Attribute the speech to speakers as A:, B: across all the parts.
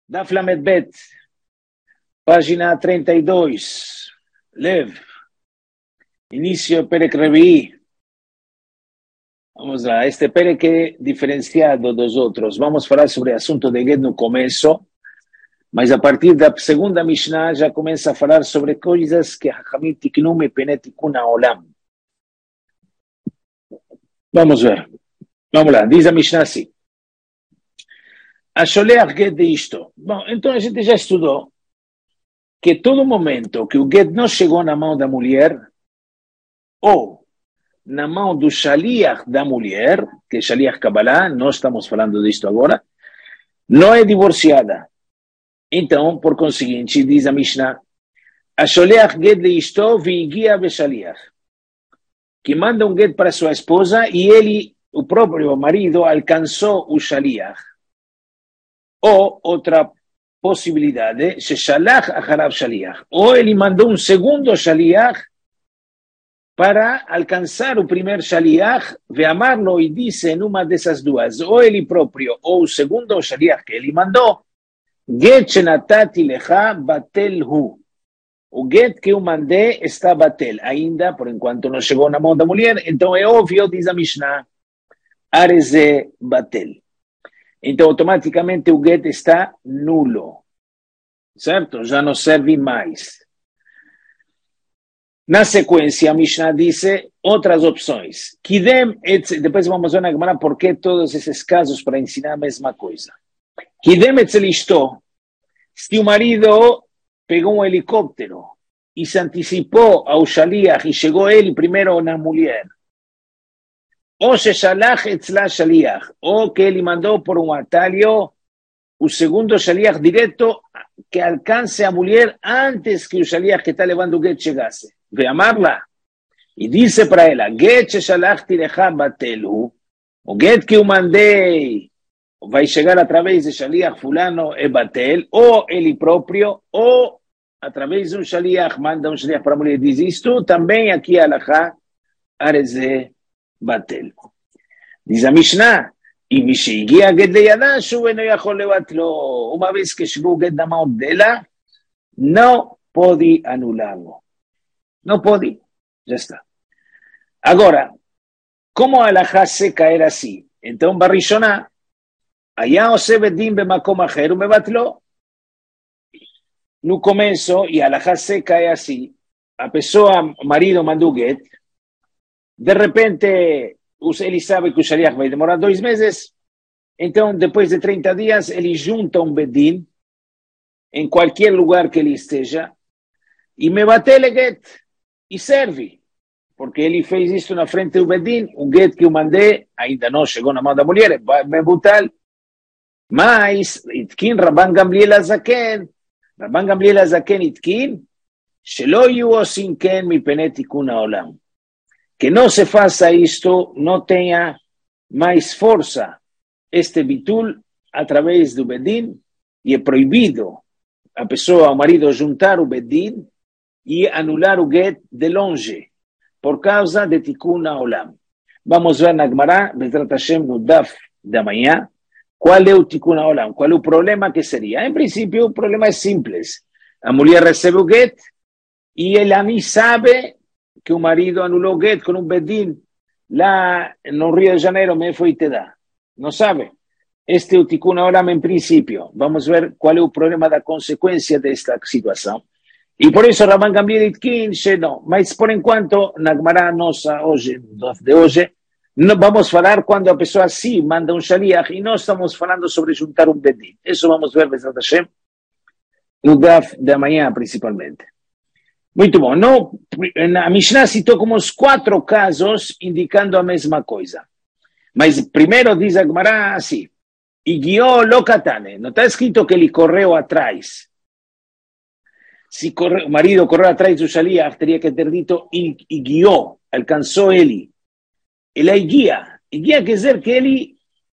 A: Daf Lamed Bet, página 32, Lev, inicio Perek Revi'i. Vamos lá, este Perek é diferenciado dos outros. Vamos falar sobre o assunto de Get no começo, mas a partir da segunda Mishnah já começa a falar sobre coisas que Hachamim tiknu mipnei tikun ha'olam. Vamos ver. Vamos lá, diz a Mishnah assim. A Sholeach Get de isto. Bom, então a gente já estudou que todo momento que o Get não chegou na mão da mulher, ou na mão do Shaliach da mulher, que é Shaliach Kabbalah, nós estamos falando disto agora, não é divorciada. Então, por conseguinte, diz a Mishnah, a Sholeach Get de isto vigia beshaliach, que manda um Get para sua esposa e ele, o próprio marido, alcançou o Shaliach. Ou outra possibilidade, Shalach Acharav Shaliach, ou ele mandou um segundo Shaliach para alcançar o primeiro Shaliach, veamarlo e disse numa dessas duas, ou ele próprio, ou o segundo Shaliach que ele mandou, Get shenatati lecha batel hu. O Get que eu mandei está batel, ainda, por enquanto não chegou na mão da mulher, então é óbvio, diz a Mishnah, areze batel. Então, automaticamente, o Get está nulo. Certo? Já não serve mais. Na sequência, a Mishnah disse outras opções. Depois vamos ver na Gemara por que todos esses casos para ensinar a mesma coisa. Kidem etzel ishto. Se o marido pegou um helicóptero e se antecipou ao Shaliach e chegou ele primeiro na mulher, ou Shalach etzla Shaliach, ou que ele mandou por um atalho o segundo Shaliach direto que alcance a mulher antes que o Shaliach que está levando o Get chegasse. Ve amarla. E disse para ela, Get Shalach tirecha batelu, o Get que eu mandei vai chegar através de Shaliach fulano e batel, ou ele próprio, ou através de um Shaliach, manda um Shaliach para a mulher e diz isto, também aqui a Alachá, areze batel. Diz a Mishnah, e Mishigia Get leyada, shuve no yachol levatlo. Uma vez que chegou o Get na mão dela, não pode anulá-lo. Não pode. Já está. Agora, como a alahá seca era assim, então Barishona, Aya ose bedim bemakom acher umevatlo. No começo, e a alahá seca é assim, a pessoa, o marido mandou Get, de repente, ele sabe que o Shaliach vai demorar 2 meses, então, depois de 30 dias, ele junta um bedin, em qualquer lugar que ele esteja, e me bateu o Get, e serve, porque ele fez isso na frente do bedin, o Get que eu mandei, ainda não chegou na mão da mulher, é brutal, mas, itkin Rabban Gamliel Azaken itkin, shelo yu osin ken mipnei tikun ha'olam. Que não se faça isto, não tenha mais força este bitul através do bedin, e é proibido a pessoa, o marido, juntar o bedin e anular o Get de longe, por causa de tikun ha'olam. Vamos ver na Gemara, Bezrat Hashem, no Daf da manhã, qual é o tikun ha'olam, qual é o problema que seria. Em princípio, o problema é simples. A mulher recebe o Get e ela nem sabe que o marido anulou o Get com um bedin lá no Rio de Janeiro, me foi te dar. Não sabe? Este é o tikun ha'olam em princípio. Vamos ver qual é o problema da consequência desta situação. E por isso Rabban Gamliel itkin, não. Mas por enquanto, na Gemara nossa de hoje, não vamos falar quando a pessoa sim manda um Shaliach e nós estamos falando sobre juntar um bedin. Isso vamos ver, Bezrat Hashem, no Daf da manhã principalmente. Muito bom. Não, a Mishnah citou como os 4 casos indicando a mesma coisa. Mas primeiro diz a Gemara assim, Igió lokatane. Não está escrito que ele correu atrás. Se o marido correu atrás do Shaliach, teria que ter dito Igió, alcançou ele. Ele é guia. Guia quer dizer que ele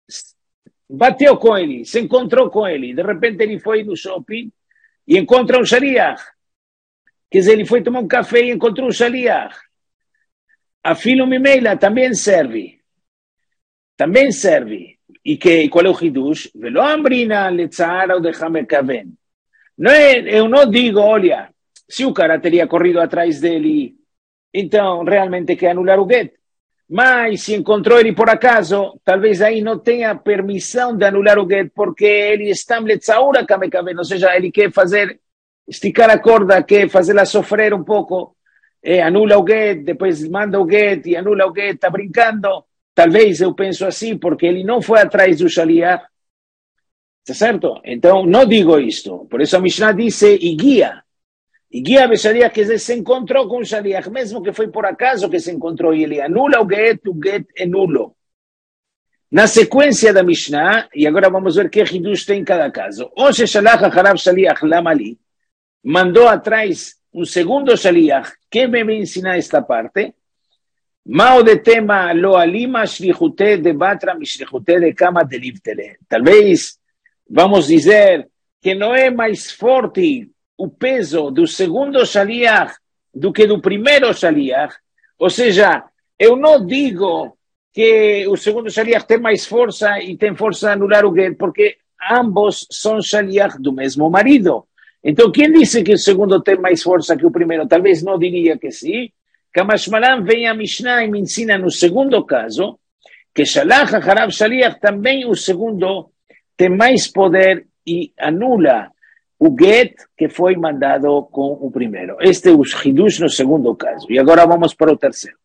A: bateu com ele, se encontrou com ele. De repente ele foi no shopping e encontra um Shaliach. Quer dizer, ele foi tomar um café e encontrou um Shaliach. A filo Mimeila também serve. Também serve. E qual é o Hidush? Velo ambrina letzara ou deixame kaven. Não é, eu não digo, olha, se o cara teria corrido atrás dele, então realmente quer anular o get. Mas se encontrou ele por acaso, talvez aí não tenha permissão de anular o get, porque ele está em letzaura kamekaven, ou seja, ele quer fazer, esticar a corda, quer fazê-la sofrer um pouco, anula o get, depois manda o get e anula o get, está brincando. Talvez eu penso assim, porque ele não foi atrás do shaliach, está certo? Então, não digo isto. Por isso a Mishnah disse, e guia o shaliach, quer dizer, se encontrou com o shaliach, mesmo que foi por acaso que se encontrou, e ele anula o get é nulo. Na sequência da Mishnah, e agora vamos ver que Hidush tem em cada caso. Ou se shalach acharav shaliach lamali, mandou atrás um segundo shaliach, que me ensinar esta parte, Mao de tema lo alima shlichute de batra mishlichute de kama de livtele. Talvez vamos dizer que não é mais forte o peso do segundo shaliach do que do primeiro shaliach. Ou seja, eu não digo que o segundo shaliach tem mais força e tem força de anular o get, porque ambos são shaliach do mesmo marido. Então, quem disse que o segundo tem mais força que o primeiro? Talvez não diria que sim. Kamashmalan vem a Mishnah e me ensina no segundo caso que Shalach Harav Shaliach também o segundo tem mais poder e anula o get que foi mandado com o primeiro. Este é o Hidush no segundo caso. E agora vamos para o terceiro.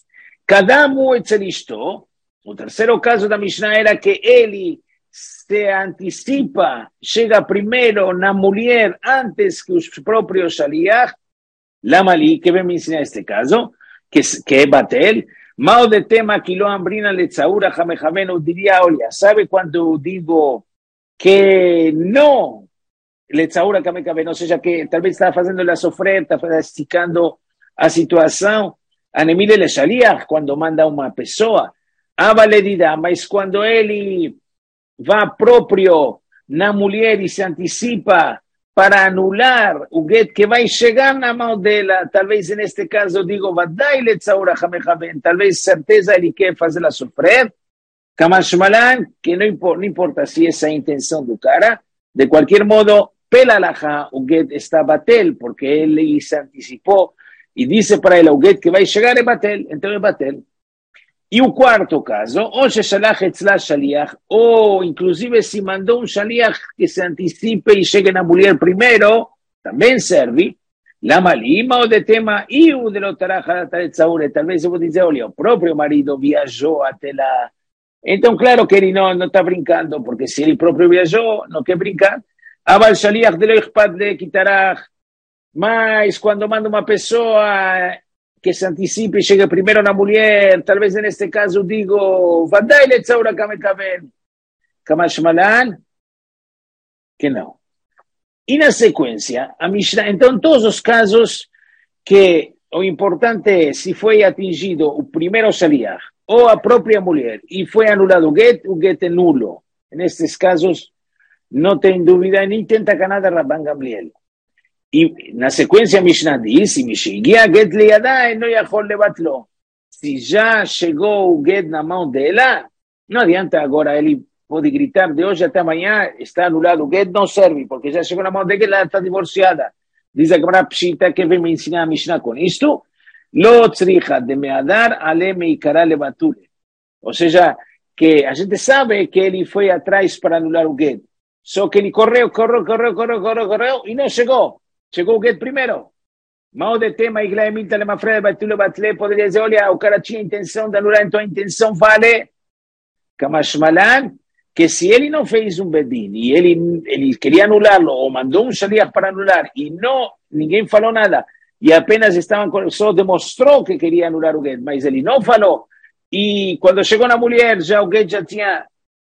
A: Kadamu etzelisto, o terceiro caso da Mishnah era que ele se antecipa, chega primeiro na mulher antes que os próprios Shaliach. Lamali, que me ensinar este caso, que é batel, mal de tema que lo ambrina letzaura jamejameno, diría, olha, sabe quando digo que não letzaura jamejameno, ou seja, que talvez está fazendo a sofrer, está esticando a situação, anemile le shaliach, quando manda uma pessoa, avaledida, mas quando ele vai próprio na mulher e se antecipa para anular o get que vai chegar na mão dela, talvez neste caso digo, vadai letzaura jamejaben, talvez certeza ele quer fazê-la sofrer, kamashmalan, que não importa se essa é a intenção do cara, de qualquer modo, pela alahá, o get está batel, porque ele se antecipou e disse para ele, o get que vai chegar é batel, então é batel. E o quarto caso, ou se shalach etzla shaliach, ou inclusive se mandou um shaliach que se antecipe e chegue na mulher primeiro, também serve. Lama lima ou de tema e o de lotarach taretzaure. Talvez eu vou dizer, olha, o próprio marido viajou até lá. Então, claro que ele não está brincando, porque se ele próprio viajou, não quer brincar. Aval shaliach de lo ichpat de kitarach. Mas quando manda uma pessoa que se antecipe e chegue primeiro na mulher, talvez neste caso digo, vadai letzaura kamekaven, kamashmalan, que não. E na sequência, a Mishnah, então todos os casos que o importante é se foi atingido o primeiro shaliach ou a própria mulher e foi anulado o get é nulo. Nestes casos, não tem dúvida, nem tenta canada Rabban Gamliel. E na sequência, a Mishnah diz, get liadai, não yachol levatlo. Se já chegou o get na mão dela, não adianta agora, ele pode gritar de hoje até amanhã, está anulado o get, não serve, porque já chegou na mão dela, ela está divorciada. Diz a Gemara Pshita, que vem me ensinar a Mishnah com isto, lo tzricha de meadar ale meikara levatule. Ou seja, que a gente sabe que ele foi atrás para anular o get, só que ele correu e não chegou. Chegou o get primeiro. Mal de tema, igreja minta lema freda, batule, batle, poderia dizer, olha, o cara tinha intenção de anular, então a intenção vale. Kamashmalan, que se ele não fez um bedin e ele queria anulá-lo, ou mandou um shaliach para anular, e não, ninguém falou nada, e apenas só demonstrou que queria anular o get, mas ele não falou, e quando chegou na mulher, já o get já tinha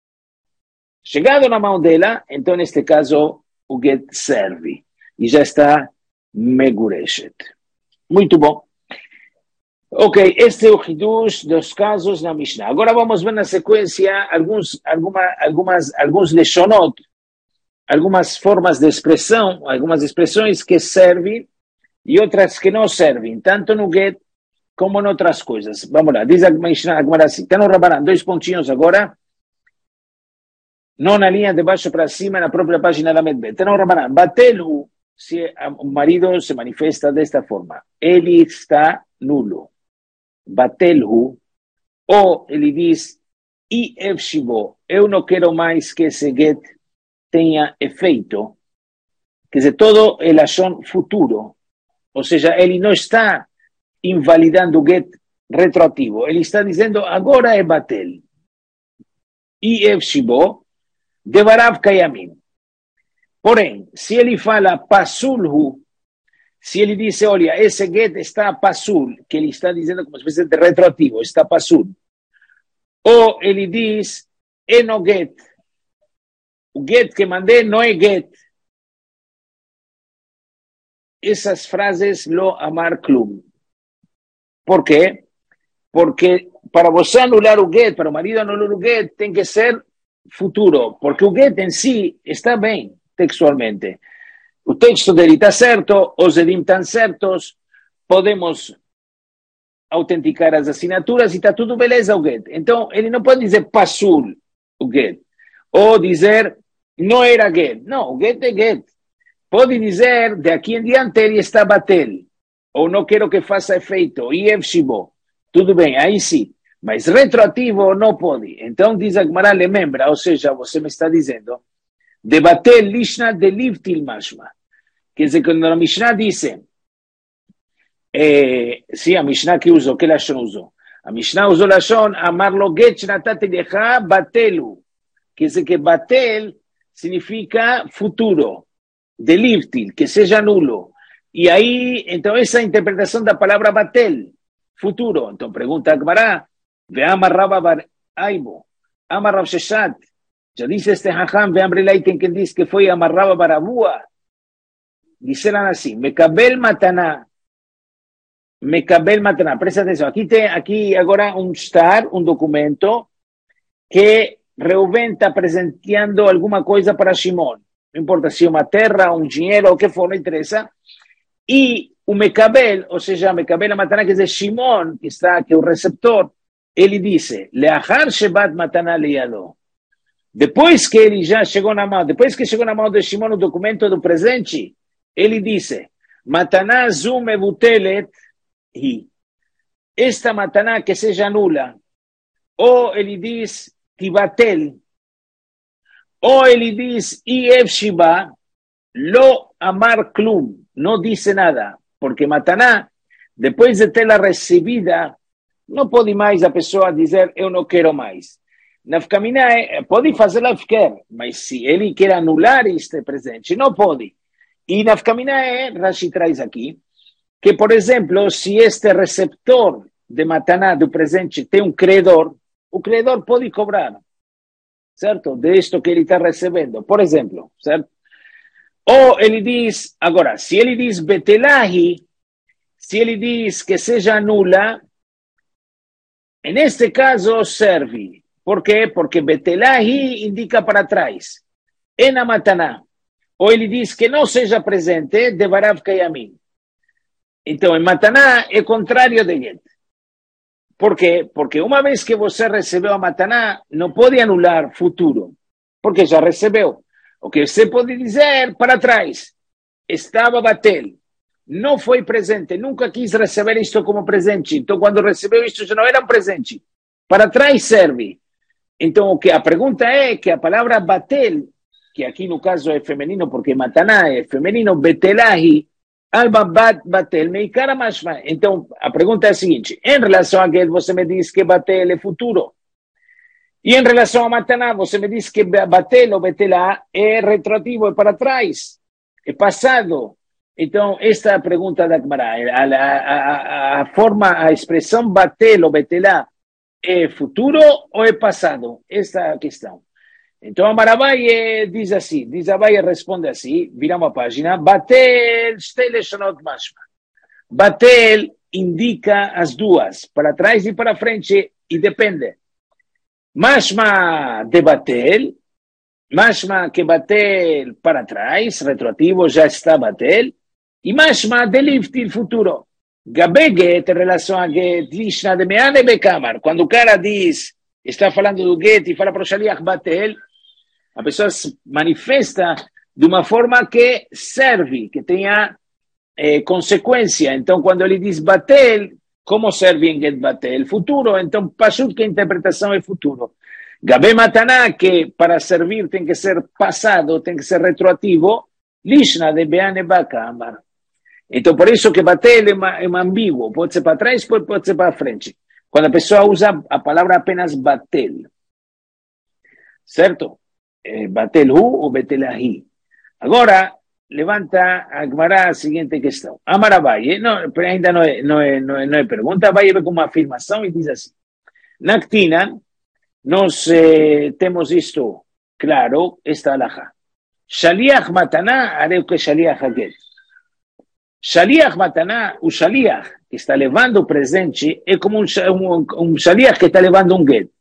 A: chegado na mão dela, então neste caso o get serve. E já está megureshet. Muito bom. Ok, este é o Hidush dos casos na Mishnah. Agora vamos ver na sequência alguns leshonot, algumas formas de expressão, algumas expressões que servem e outras que não servem, tanto no get como em outras coisas. Vamos lá, diz a Mishnah agora assim, está no Rabanan, 2 pontinhos agora. não na linha de baixo para cima, na própria página da Medbet. Então, Rabanan, Batelhu, se o marido se manifesta desta forma, ele está nulo. Batelhu, ou ele diz, Efshibo, eu não quero mais que esse get tenha efeito, quer dizer, todo é lashon futuro, ou seja, ele não está invalidando o get retroativo, ele está dizendo, agora é batel. Efshibo, devarav kayamim. Porém, se ele fala pasulhu, se ele diz, olha, esse get está pasul, que ele está dizendo como se fosse de retroativo, está pasul, ou ele diz, no get, o get que mandei não é get. Essas frases lo amar klum. Por quê? Porque para você anular o get, para o marido anular o get, tem que ser futuro, porque o get em si está bem textualmente. O texto dele está certo, os edim estão certos, podemos autenticar as assinaturas e está tudo beleza o get. Então, ele não pode dizer pasul o get, ou dizer não era get. Não, o get é get. Pode dizer, de aqui em diante ele está batel, ou não quero que faça efeito, e efshibo. Tudo bem, aí sim. Mas retroativo não pode. Então, diz a Gemara, lembra, ou seja, você me está dizendo, de batel lishna de livtil mashma. Quer dizer, quando a Mishnah disse, sim, a Mishnah que usou, que lashon usou? A Mishnah usou lashon, amar lo get natati lecha batelu. Quer dizer que batel significa futuro, de livtil, que seja nulo. E aí, então, essa é a interpretação da palavra batel, futuro. Então, pergunta a Gemara, ve'amar Rabba bar Aibo, amar Rav Sheshat, já disse este hacham, ve'amar Elai, tem quem diz que foi amar Rabba bar Abua. Disseram assim, Mekabel Mataná, presta atenção, aqui agora um documento que Reuven está apresentando alguma coisa para Shimon, não importa se é uma terra, um dinheiro, o que for, não interessa, e o Mekabel, ou seja, Mekabel Mataná, quer dizer, Shimon, que é o receptor, ele disse, Leachar Shebat Mataná Leyado, depois que ele já chegou na mão, depois que chegou na mão de Shimon o documento do presente, ele disse, Mataná zu mevutelet hi. Esta mataná que seja nula. Ou ele diz, tibatel. Ou ele diz, Iev Shiba, lo amar klum. Não disse nada. Porque mataná, depois de tê-la recebida, não pode mais a pessoa dizer, eu não quero mais. Nafkamina pode fazê-la ficar, mas se ele quer anular este presente, não pode. E nafkamina Rashi traz aqui, que, por exemplo, se este receptor de mataná do presente tem um credor, o credor pode cobrar, certo? Disto que ele está recebendo, por exemplo, certo? Ou ele diz, agora, se ele diz betelahi, se ele diz que seja nula, neste caso serve. Por quê? Porque betelahi indica para trás. É na mataná. Ou ele diz que não seja presente, devarav kayamim. Então, em mataná é contrário de get. Por quê? Porque uma vez que você recebeu a mataná, não pode anular futuro, porque já recebeu. O que você pode dizer para trás, estava batel, não foi presente, nunca quis receber isto como presente, então quando recebeu isto já não era um presente. Para trás serve. Então, o que a pergunta é que a palavra batel, que aqui no caso é feminino, porque mataná é feminino, betelahi, alba batel, meikara mashma. Então, a pergunta é a seguinte, em relação a get, você me diz que batel é futuro. E em relação a mataná, você me diz que batel ou betelá é retroativo, é para trás, é passado. Então, esta é a pergunta da Gemara. A forma, a expressão batel ou betelá é futuro ou é passado? Esta é a questão. Então, Amarabai diz assim, diz Abai responde assim, viramos a página, Batel, steleshonot mashma. Batel indica as duas, para trás e para frente, e depende. Mashma de Batel, mashma que Batel para trás, retroativo, já está Batel, e mashma de liftil futuro. Gabeget, em relação a get, lishna de meane bekamar, quando o cara diz, está falando do get e fala para o shaliach Batel, A pessoa se manifesta de uma forma que serve, que tenha consequência. Então, quando ele diz batel, como serve em get batel? Futuro. Então, pashut, que a interpretação é futuro. Gabé mataná, que para servir tem que ser passado, tem que ser retroativo, lishna de beane bakamar. Então, por isso que batel é ambíguo. Pode ser para trás, pode ser para frente. Quando a pessoa usa a palavra apenas batel. Certo? Batel hu ou betel ahi. Agora, levanta a Gemara a seguinte questão. Amar Abaye, ainda não é pergunta, Abaye vem com uma afirmação e diz assim. Na Ktina, nós temos isto claro, esta alahá. Shaliach mataná, areu que Shaliach haget. Shaliach mataná, o Shaliach que está levando o presente, é como um Shaliach que está levando um get.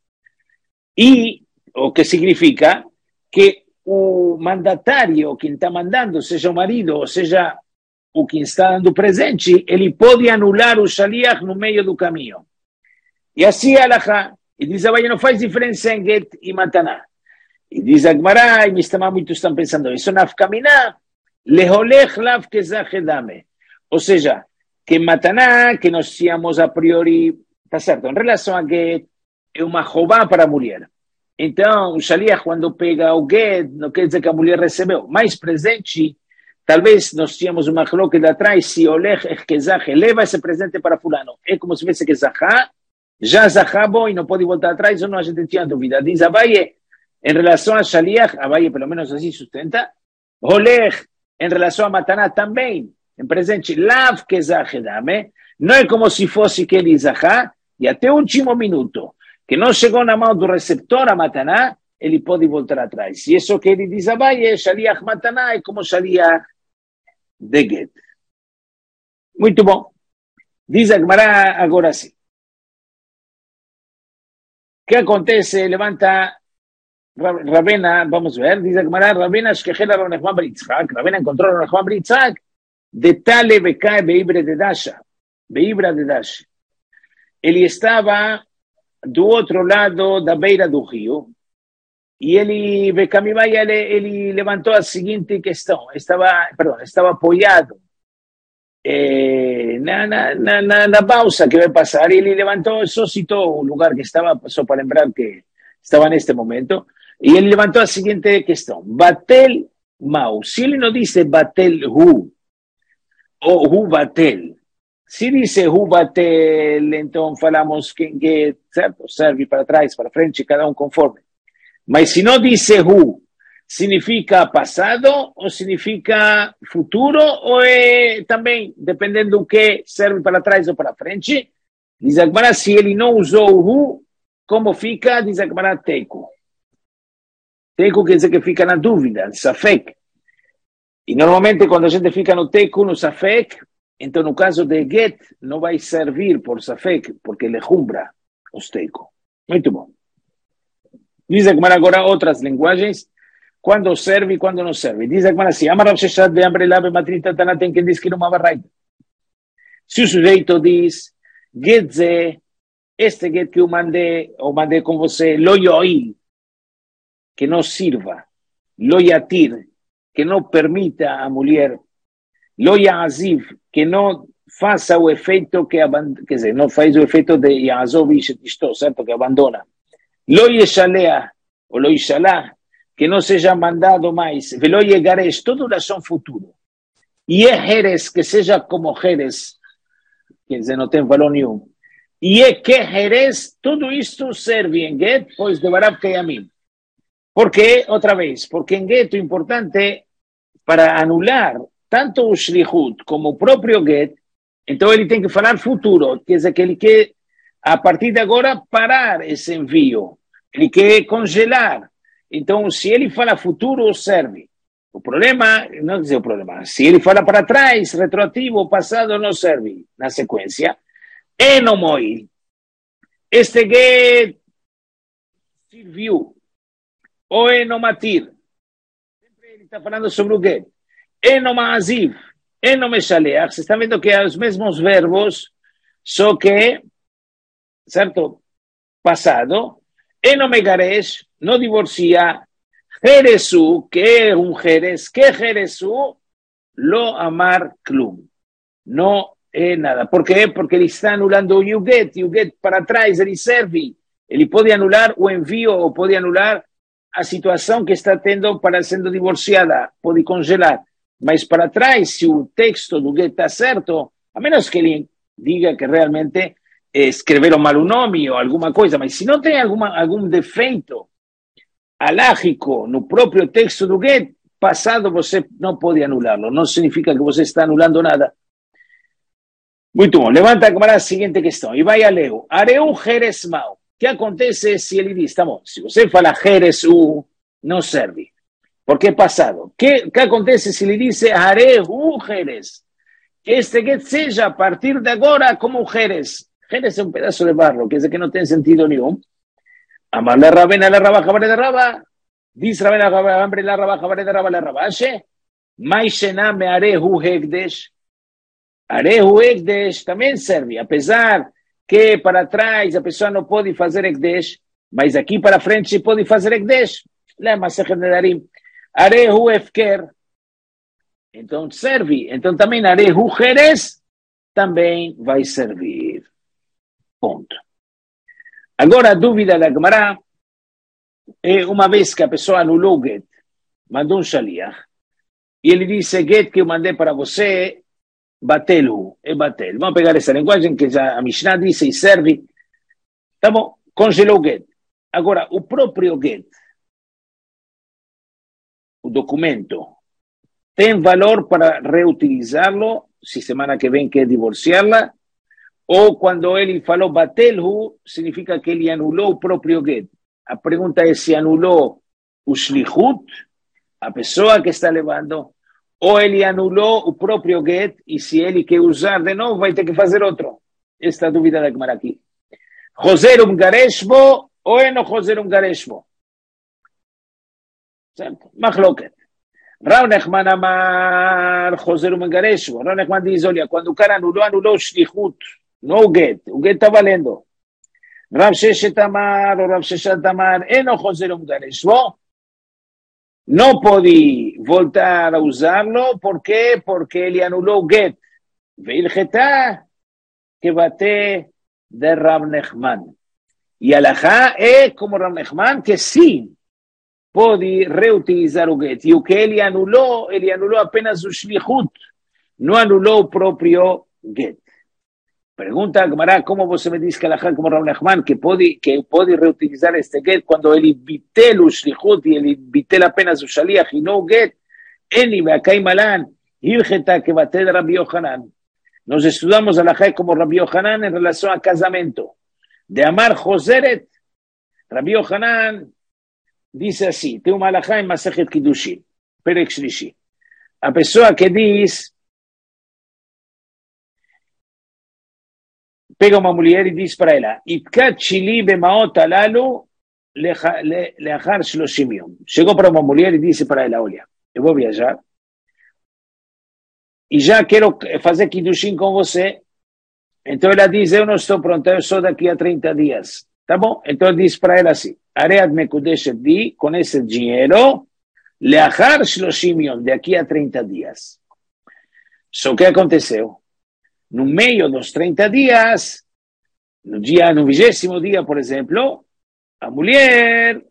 A: E o que significa que o mandatário, quem está mandando, seja o marido, ou seja o quem está dando presente, ele pode anular o Shaliach no meio do caminho. E assim é alahá. E diz a Abaye, não faz diferença em get e mataná. E diz a Gemara, e muitos estão pensando, isso nafkamina, leholech lav kezachedame. Ou seja, que mataná, que nós tínhamos a priori, está certo, em relação a get, é uma roubá para a mulher. Então, o Shaliach, quando pega o get, não quer dizer que a mulher recebeu. Mais presente, talvez nós tínhamos uma coloca atrás, se olech kezach, leva esse presente para fulano. É como se fosse kezachá, já zahabo e não pode voltar atrás, ou não, a gente tinha dúvida. Diz Abaye, em relação a Shaliach, Abaye pelo menos assim sustenta, Olech, em relação a Mataná também, em presente, Lav Kezachedame, não é como se fosse que ele zahá, e até o último minuto, que não chegou na mão do receptor a Mataná, ele pode voltar atrás. E isso que ele diz Abaye, Shaliach Mataná é como Shaliach de Get. Muito bom. Diz a Gemara agora sim. O que acontece? Levanta Ravena, vamos ver, diz a Gemara, Ravena Shkechela Rav Nachman bar Yitzhak, Ravena encontrou Rav Nachman bar Yitzhak, de Tale Bekai Beibra de Dasha. Ele estava do outro lado da beira do rio, e ele levantou a seguinte questão, estava apoiado na balsa que vai passar, ele levantou, só citou o lugar que estava, só para lembrar que estava neste momento, e ele levantou a seguinte questão, batel mau, se ele não disse batel hu, ou hu batel, se disse hu batel, então falamos que certo? Serve para trás, para frente, cada um conforme, mas se não disse hu, significa passado ou significa futuro ou é também, dependendo do que serve para trás ou para frente. Diz a Gemara, se ele não usou o hu, como fica? Diz a Gemara, teiku. Teiku quer dizer que fica na dúvida, safek. E normalmente quando a gente fica no teiku, no safek, então no caso de get, não vai servir por safek, porque ele rumbra os teiku. Muito bom. Diz a Gemara agora outras linguagens, quando serve e quando não serve. Diz a Gemara assim, Amar Sheshat de Ambre Lave Matrita Tana tem quem diz que não é uma barraita. Se o sujeito diz, Getze, este get que eu mandei com você, lo yoil, que não sirva, lo yatir, que não permita a mulher, lo yaziv, que não faça o efeito que quer dizer, não faz o efeito de yazov e shetisto, certo? Que abandona. Lo yeshalea, ou lo yeshalah, que não seja mandado mais, velo yegaresh, tudo oração futuro. E é Jerez, que seja como Jerez, quer dizer, não tem valor nenhum. E é que Jerez, tudo isto serve em get, pois de Barav Kayamim. Por quê? Outra vez, porque em get o importante para anular tanto o shlichut como o próprio get, então ele tem que falar futuro, quer dizer que ele quer, a partir de agora, parar esse envio. Ele quer congelar. Então, se ele fala futuro, serve. O problema, não dizer o problema, se ele fala para trás, retroativo, passado, não serve na sequência. Enomoi. Este get serviu. Ou enomatir. Sempre ele está falando sobre o get. Enomaziv. Enomeshaleach. Você está vendo que é os mesmos verbos, só que, certo? Passado. Enomegaresh. No divorcia, Jeresu, que es un Jerez, que Jeresu, lo amar klum. No es nada. ¿Por qué? Porque ele está anulando o Yuget para trás, ele serve. Ele pode anular o envio ou pode anular a situação que está tendo para sendo divorciada, pode congelar. Mas para trás, se o texto do Get está certo, a menos que ele diga que realmente escreveram mal o nome ou alguma coisa, mas se não tem algum defeito alágico no próprio texto do Get, passado você não pode anulá-lo. Não significa que você está anulando nada. Muito bom. Levanta agora a seguinte questão. E vai a Leo. Areu Jerez Mau. O que acontece se ele diz, tá bom, se você fala Jerez U, não serve. Porque é passado. O que acontece se ele diz Areu Jerez? Que este get seja, a partir de agora, como Jerez. Jerez é um pedaço de barro, quer dizer que não tem sentido nenhum. Amarle Rabena, la Rabba, Jabare de Rabba. Diz Rabena, Ambre, la Rabba, Jabare de Rabba, la Rabashe. Maishena me Areu Hegdesh. Arehu Ekdesh também serve, apesar que para trás a pessoa não pode fazer Ekdesh, mas aqui para frente pode fazer Ekdesh. Lembra, Masechet Nedarim. Arehu Efker. Então serve. Então também Arehu Jerez também vai servir. Ponto. Agora a dúvida da Gemara é uma vez que a pessoa anulou o Get, mandou um shaliach, e ele disse, Get que eu mandei para você, Batelu, é batel. Vamos pegar essa linguagem que já a Mishnah disse e serve. Tá bom, congelou o get. Agora, o próprio get, o documento, tem valor para reutilizá-lo, se semana que vem quer divorciá-la, ou quando ele falou batelu, significa que ele anulou o próprio get. A pergunta é se anulou o shlichut, a pessoa que está levando, ou ele anulou o próprio get, e se ele quer usar de novo, vai ter que fazer outro. Esta é a dúvida da Gemara aqui. Joserum gareshbo, ou é no Joserum gareshbo? Certo? Machloket. Rav Nechman amar Joserum gareshbo. Rav Nechman diz, olha, quando o cara anulou o shlichut, não o get está valendo. Rav Sheshet amar, ou Rav Sheshet amar, é no Joserum gareshbo. Não pode voltar a usá-lo, por quê? Porque ele anulou o get. Veilchetá, que bate de Rav Nechman. E alahá é como Rav Nechman, que sim, pode reutilizar o get. E o que ele anulou apenas o shlichut, não anulou o próprio get. Pergunta a Gemara, como você me diz que alahá como Rav Nechman, que pode reutilizar este get quando ele bitel o shlichut e ele bitel apenas o shaliach e não o get? Eni be'akai malan, hilcheta que bate de Rabbi Yohanan. Nós estudamos alahá como Rabbi Yohanan em relação a casamento. De amar Joseret, Rabbi Yohanan diz assim, tem uma alahá em Masechet Kiddushin, Perek Shlishi. A pessoa que diz, pega uma mulher e diz para ela, Itkat shili bemaot alalu leachar 30 yom. Chegou para uma mulher e disse para ela, olha, eu vou viajar e já quero fazer Kiddushin com você. Então ela diz, eu não estou pronta, eu sou daqui a 30 dias. Tá bom? Então diz para ela assim, Areat mekudeshet di, com esse dinheiro, leachar 30 yom, daqui a 30 dias. Só que aconteceu? No meio dos 30 dias, no 20º dia, por exemplo, a mulher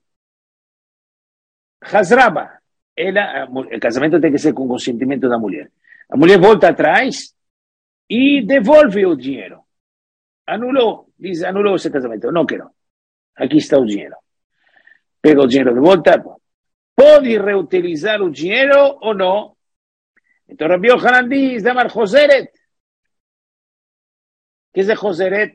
A: Hazraba, o casamento tem que ser com consentimento da mulher. A mulher volta atrás e devolve o dinheiro. Diz, anulou esse casamento, não quero. Aqui está o dinheiro. Pega o dinheiro de volta, pode reutilizar o dinheiro ou não? Então, Rabbi Yohanan diz, Damar Joseret, que é Joseret?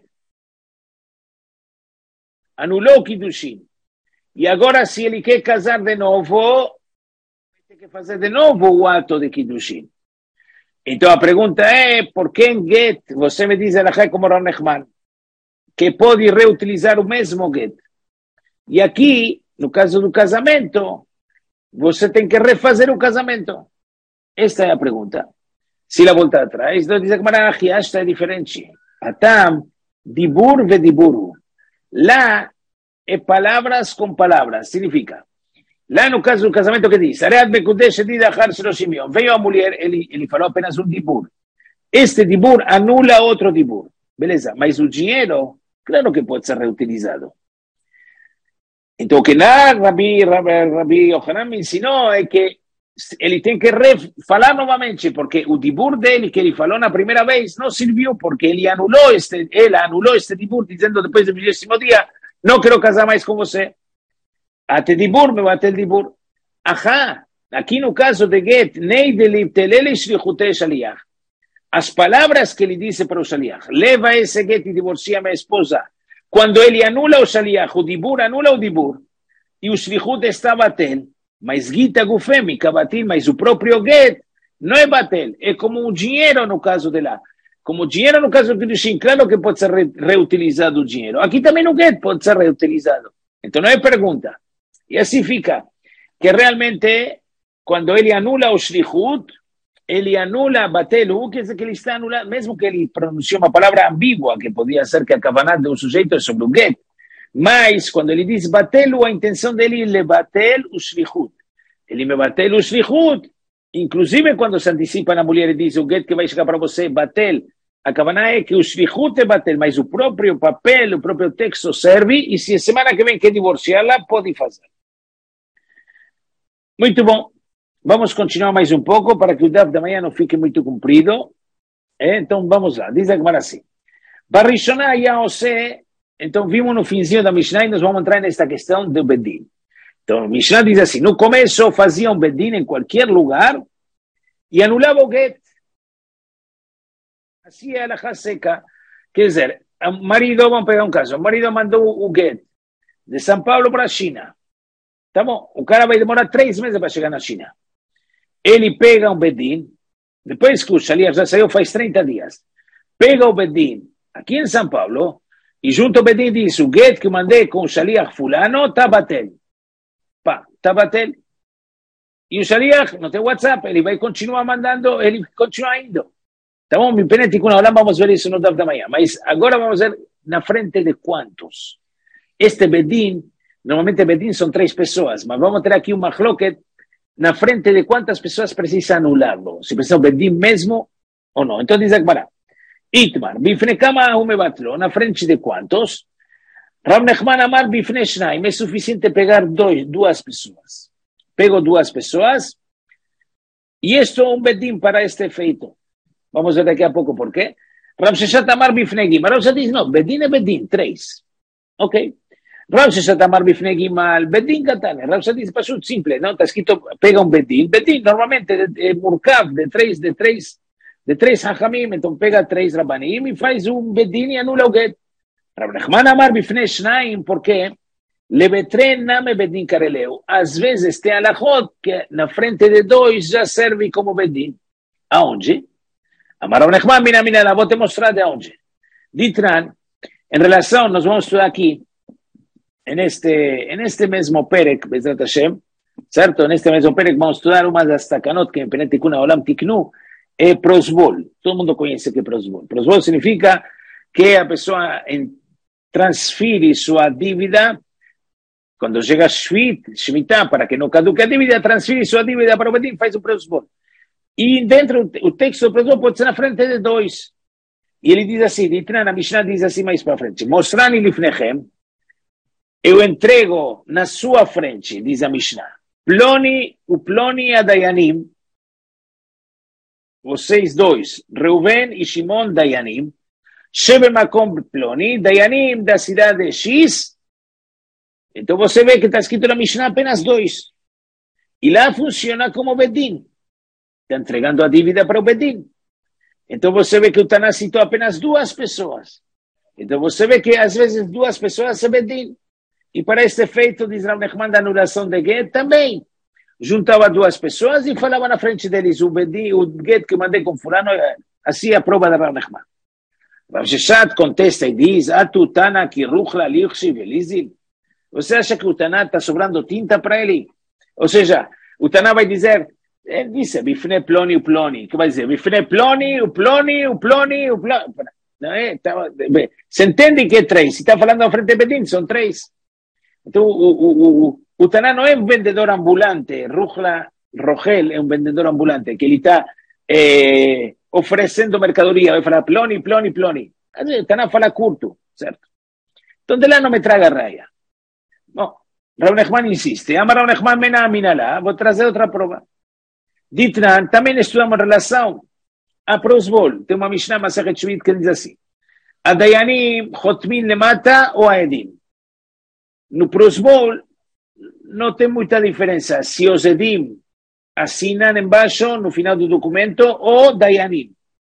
A: Anulou o Kiddushin. E agora, se ele quer casar de novo, vai ter que fazer de novo o ato de Kiddushin. Então a pergunta é, por que em get, você me diz, alahá como Rav Nechman, que pode reutilizar o mesmo get? E aqui, no caso do casamento, você tem que refazer o casamento. Esta é a pergunta. Se ela voltar atrás, então diz que esta é diferente. Atam, dibur ve diburu. Lá é palavras com palavras. Significa, Lá no caso do casamento que diz, Areat Bekudesh Didachar Shloshimion, veio a mulher, ele falou apenas um dibur. Este dibur anula outro dibur. Beleza, mas o dinheiro, claro que pode ser reutilizado. Então, o que lá Rabi Yohanan me ensinou é que ele tem que falar novamente, porque o dibur dele, que ele falou na primeira vez, não serviu, porque ela anulou este dibur, dizendo depois do 20º dia, não quero casar mais com você. Até dibur, me bate el dibur. Ajá, aqui no caso de Get, Nei de Liptelele Shlichutei Shaliach. As palavras que ele disse para o Shaliach, leva esse Get e divorcia minha esposa. Quando ele anula o Shaliach, o dibur anula o dibur, e o Shlichut está batel, mas Gita Gufemi, Kabatil, mas o próprio Get não é batel, é como o dinheiro no caso de lá. Como o dinheiro no caso do Kiddushin, claro que pode ser reutilizado o dinheiro. Aqui também no Get pode ser reutilizado. Então não é pergunta. E assim fica, que realmente, quando ele anula o Shlichut, ele anula Batelu, quer dizer que ele está anulando, mesmo que ele pronunciou uma palavra ambígua, que podia ser que a kavanah de um sujeito é sobre o Get, mas quando ele diz Batelu, a intenção dele é lebatel o Shlichut. Ele me batel o Shlichut, inclusive quando se antecipa na mulher e diz o Get que vai chegar para você, batel, a kavanah é que o Shlichut é batel, mas o próprio papel, o próprio texto serve, e se a semana que vem quer divorciá-la, pode fazer. Muito bom. Vamos continuar mais um pouco para que o DAF da manhã não fique muito comprido. Então vamos lá. Diz a Gemara assim. Barishoná Yaose. Então vimos no finzinho da Mishnah e nós vamos entrar nesta questão do Bedin. Então a Mishnah diz assim. No começo faziam Bedin em qualquer lugar e anulava o Get. Assim é a seca. Quer dizer, o marido, vamos pegar um caso. O marido mandou o Get de São Paulo para a China. Tá bom, o cara vai demorar 3 meses para chegar na China. Ele pega um Bedin, depois que o Shaliach já saiu faz 30 dias, pega o Bedin aqui em São Paulo, e junto ao Bedin diz, o Get que mandei com o Shaliach fulano, tá batel. Pá, tá batel. E o Shaliach não tem WhatsApp, ele vai continuar mandando, ele continua indo. Tá bom, me penete com a vamos ver isso no DAF da manhã, mas agora vamos ver na frente de quantos. Este Bedin, normalmente Bedin são 3 pessoas, mas vamos ter aqui uma mahloket na frente de quantas pessoas precisa anularlo. Se precisa Bedin mesmo ou não. Então diz a Gemara. Itmar, bifne kama hume batlo, na frente de quantos? Rav Nechman amar bifne shnaim, é suficiente pegar 2 pessoas. Pego 2 pessoas e isto é um Bedin para este efeito. Vamos ver daqui a pouco por quê. Rav Sheshat amar bifne gimar. Rav Sheshat diz, não, Bedin é Bedin, 3. Ok. Rav Sheshat amar bifne gimal, Bedin katan. Rav Sheshat diz, pashut, simple, não? Está escrito, pega um Bedin. Bedin, normalmente, é murkav, de três hachamim, então pega 3 rabanim e faz um Bedin e anula o Get. Rav Nechman amar bifne shnaim, porque lebetre name Bedin kareleu. Às vezes tem alachot que na frente de 2 já serve como Bedin. Aonde? Amar Rav Nechman mina, vou te mostrar de onde. Ditran, em relação, nós vamos estudar aqui, en este mesmo Perek, Bezrat Hashem, certo? En este mesmo Perek vamos estudar uma das takanot que em Penet Tikuna Olam Tiknu, é prosbol. Todo mundo conhece que é prosbol. Prosbol significa que a pessoa transfere sua dívida, quando chega Shemitah, para que não caduque a dívida, transfere sua dívida para o Bedin, faz o prosbol. E dentro, o texto do prosbol pode ser na frente de 2. E ele diz assim, a Mishnah diz assim mais para frente, Mostrani lifnechem, eu entrego na sua frente, diz a Mishnah, Ploni a Dayanim, vocês 2, Reuven e Shimon Dayanim, Shebemakom Ploni, Dayanim da cidade X. Então você vê que está escrito na Mishnah apenas 2. E lá funciona como Bedin. Está entregando a dívida para o Bedin. Então você vê que o Taná citou apenas 2 pessoas. Então você vê que às vezes 2 pessoas é Bedin. E para este efeito, diz Rav Nechman, da anulação de Get, também juntava 2 pessoas e falava na frente deles, o Get que mandei com fulano, assim é a prova da Rav Nechman. Rav Sheshat contesta e diz, Atu Tana ki ruchla liuchshi velizil. Você acha que o Taná está sobrando tinta para ele? Ou seja, o Taná vai dizer, ele disse, bifne ploni o ploni, que vai dizer, bifne ploni, o ploni, o ploni, o ploni. Não é? Você entende que é 3? Se está falando na frente de Bedin, são 3. Então, O Taná não é um vendedor ambulante, Rogel é um vendedor ambulante, que ele está oferecendo mercadoria, vai falar ploni, ploni, ploni. O Taná fala curto, certo? Então de lá não me traga raia. Bom, Rav Nechman insiste, ama Rav Nechman mena aminalá, vou trazer outra prova. Ditran, também estudamos relação a prosbol. Tem uma Mishnah Masechet Shvit que diz assim, Adayanim chotmin lemata ou aedim. No prosbol não tem muita diferença se os edim assinam embaixo, no final do documento, ou Dayanim.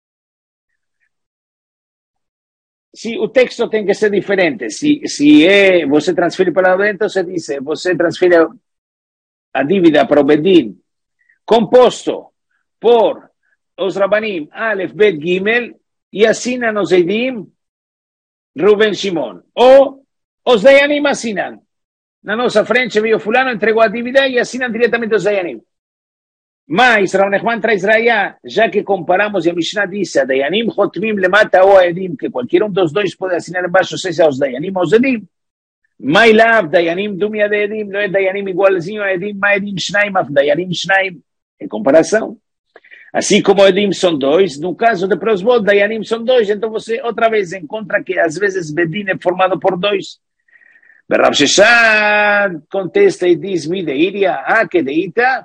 A: Se o texto tem que ser diferente, se você transfere para dentro, você diz, você transfere a dívida para o Bedin, composto por os Rabanim Aleph, Bet, Gimel, e assinam os Edim, Ruben, Shimon. Ou os Dayanim assinam. Na nossa frente veio fulano, entregou a dívida e assinam diretamente os Dayanim. Mas Rav Nechman traz raya, já que comparamos e a Mishnah disse, Dayanim chotmim lemata ou Edim, que qualquer um dos dois pode assinar embaixo, seja os Dayanim ou os Edim. Mailav, Dayanim dumia de Edim, não é Dayanim igualzinho a Edim, ma Edim shnaim, af Dayanim shnaim. Em comparação. Assim como Edim são dois, no caso de prosbol, Dayanim são dois, então você outra vez encontra que às vezes Bedin é formado por dois. Rav Sheshan contesta e diz, mi deiria, que deita,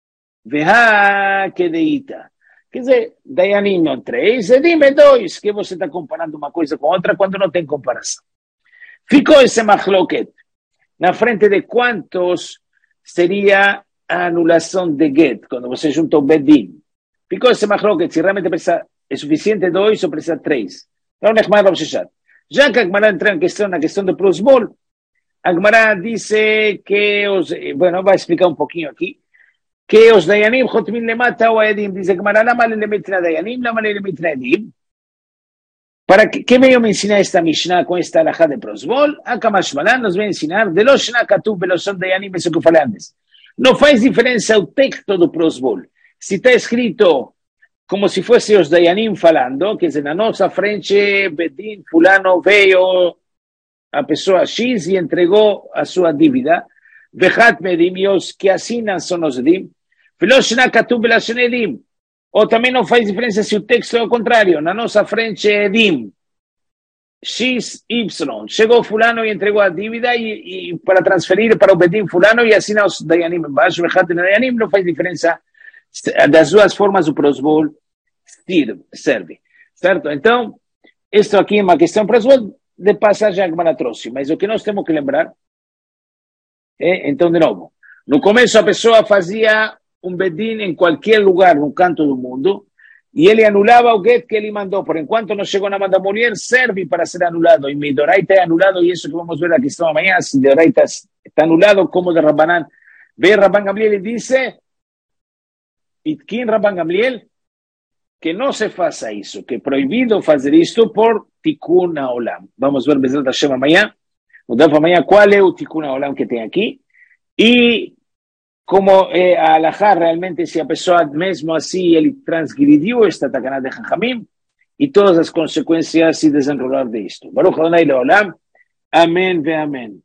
A: veha que deita. Quer dizer, Dayanim é três, Edim é dois, que você está comparando uma coisa com outra quando não tem comparação. Ficou esse machloket. Na frente de quantos seria a anulação de get, quando você junta o Bedin? Ficou esse machloket, se realmente precisa, é suficiente dois ou precisa três. Então, já que a Gemara entra na questão do prosbol, a Gemara disse que os, bueno, vai explicar um pouquinho aqui, que os Dayanim chotmin lemata ou Edim, diz a Gemara, lama le lemitna Dayanim, lama le lemitna Edim. Para que veio me ensinar esta Mishnah com esta alahá de prosbol? A Kamashmalan nos vem ensinar, de lo shna katuv beloshon Dayanim, isso que eu falei antes. Não faz diferença o texto do prosbol. Se está escrito como se fosse os Dayanim falando, quer dizer, na nossa frente, Bedin, fulano veio a pessoa X e entregou a sua dívida, Vechat Medim, e os que assinam são os Edim, Veloshna Katuv Belashon Edim. Ou também não faz diferença se o texto é o contrário, na nossa frente é Edim, X, Y. Chegou fulano e entregou a dívida e para transferir para o Bedin fulano e assina os Dayanim embaixo, Vechat Dayanim, não faz diferença. Das duas formas o prosbol serve, certo? Então, isso aqui é uma questão prosbol de passagem a Gemara trouxe, mas o que nós temos que lembrar é, então, de novo, no começo a pessoa fazia um bedin em qualquer lugar, no canto do mundo, e ele anulava o get que ele mandou, por enquanto não chegou na mão da mulher, serve para ser anulado, e Midoraita é anulado, e isso que vamos ver na questão amanhã, se Midoraita está anulado como de Rabbanan. Vem Rabban Gamliel e disse, Itkin Rabban Gamliel, que não se faça isso, que é proibido fazer isto por Tikkun Haolam. Vamos ver Bezrat Hashem amanhã, no dia de amanhã, qual é o Tikkun Haolam que tem aqui, e como é a alahá realmente, se a pessoa mesmo assim, ele transgrediu esta Takaná de Chachamim, e todas as consequências se desenrolar disto. Baruch Adonai Leolam, Amém ve Amém.